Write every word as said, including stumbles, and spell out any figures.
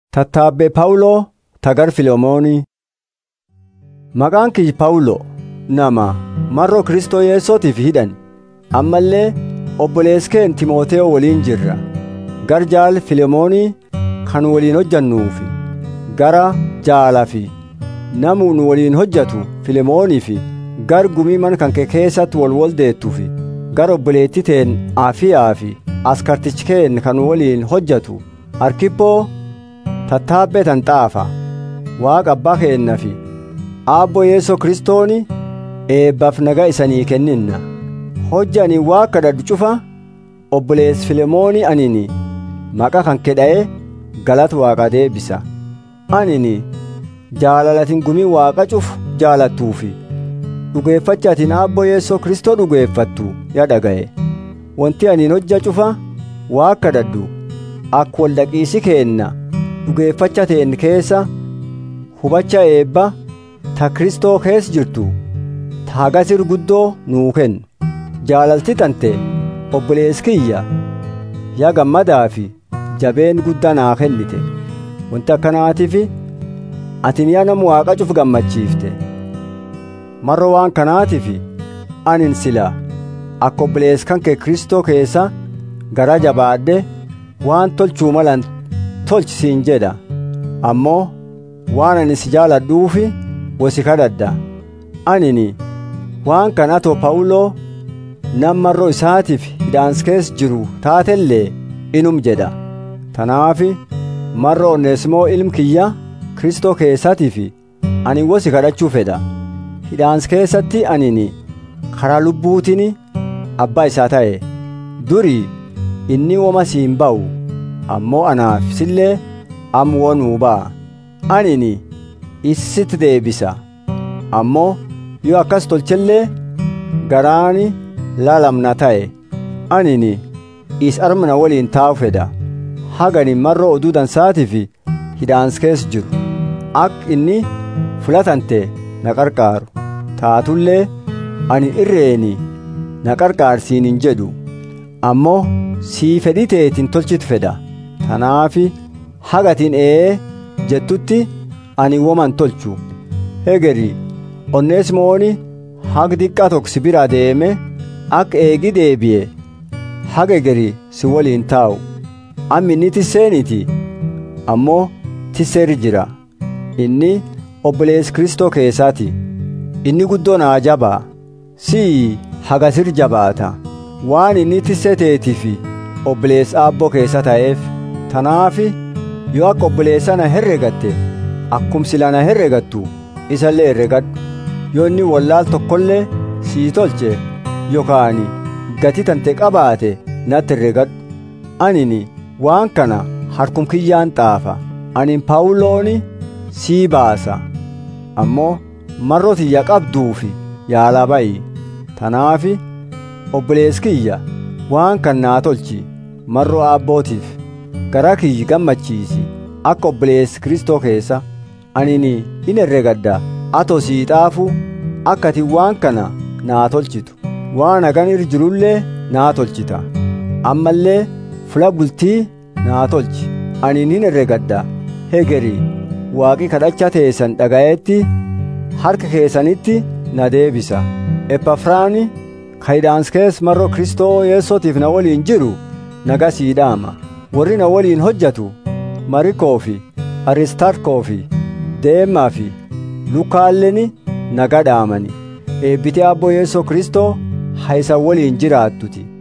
Tattaabbe Pawuloo tagar Filemoonii. Maqaan kiyya Pawuloo nama marroo Kristoo Yesuutiif hidhan ammallee obboleeskeen Timooteo waliin jirra. Gar jaal Filemoonii kan waliin hojjannuufi gara jaalaa fi namu nu waliin hojjatu Filemoonii fi gar gumii man kan kee keessatti wal wal deettuufi gar obboleettiteen Aafiyaa fi askartichkeen kan waliin hojjatu Arkippoo tattaabbe tan xaafa Waaqa abbaa keenna fi Aabbo Yeesoo Kristooni eebbaaf nagaa isanii kenninna. Hojjani Waaqa kadhadhu cufa obbolees Filemoonii anini maqa kan kedha'e galata Waaqa deebisa. Anini jaalalatin gumii Waaqa cufu jaalattuufi dhugeeffachaatiin Aabbo Yeesoo Kristoo dhugeeffattu ya dhaga'e. Wanti aniin hojja cufa Waaqa kadhadhu akka wal dhaqiisi keenna dhugeeffacha teen keessa hubacha eebba ta Kristoo keessa jirtu ta hagasir guddoo nuu kennu. Jaalalti tante obbolees kiyya yaa gammadaa fi jabeen guddaa naa kennite. Wanti akkanaatiif atin yaa nama Waaqa cufu gammachiifte. Marro waan kanaatiif anin sila akka obbolees kan kee Kristoo keessa gara jabaadhe waan tolchuu malan tolchi siin jedha. Ammoo waan ani si jaaladhuufi wasi kadhadha. Anini waan kanatoo Pawuloo nammarroo isaatiif hidhaans keessa jiru taatellee inum jedha. Tanaafi marroo Oneesimoo ilmi kiyya Kristoo keessatiif ani wasi kadhachuu fedha. Hidhaans keessatti anini karaa lubbuutiin abbaa isaa ta'e. Durii inni woma siin ba'u ammoo anaaf sillee ammoo nuu ba'a. Anini isitti deebisa. Ammoo yoo akkas tolchellee garaani laalamna ta'e anini is armana waliin taa'u fedha. Hagani marroo oduu dansaatiif hidhaans keessa jiru akka inni filatante na qarqaaru taatullee ani irreeni na qarqaarsiin hin jedhu ammoo sii fedhii teetiin tolchitu fedha. Tanaafi hagatiin ee jettutti ani woman tolchu. Hegeri Oneesimooni hag diqqaa tokko si bira deeme akka eegi deebi'e haga egeri si waliin taa'u. Ammi inni tisseeniiti ammoo tisseeri jira. Inni obbolees Kristoo keessaati. Inni guddoo naa jabaa sii hagasir jabaata waan inni tissee teetiifi obbolees Aabboo keessa ta'eef. Tanaafi yoo akka obboleessa na herregatte akkum sila na herregattu isallee herregadhu. Yoo inni wallaal tokkollee sii tolche yookaan gatii tante qabaate natti herregadhu. Anini waan kana harkum kiyyaan xaafa. Anin Pawulooni sii baasa ammoo marroo tiyya qabduufi yaalaa ba'i. Tanaafi obbolees kiyya waan kan naa tolchi marroo Aabbootiif garaa kiyyi gammachiisi akka obbolees Kristoo keessa. Anini in herregadda atoo sii xaafu akka ati waan kana naa tolchitu waan hagan irra jirullee naa tolchita. Ammallee fula bultii naa tolchi. Anin in herregadda hegeri Waaqi kadhacha teessan dhaga'etti harka keessanitti na deebisa. Epafraani ka hidhaans keessa marroo Kristoo Yeesootiif na waliin jiru nagaa sii dhaama. Warri na waliin hojjatu Marikoo fi Aristarkoo fi Deemaa fi Lukaalleni nagaa dhaamani. Eebbiti Aabboo Yeesoo Kristoo haa isa waliin jiraattuti.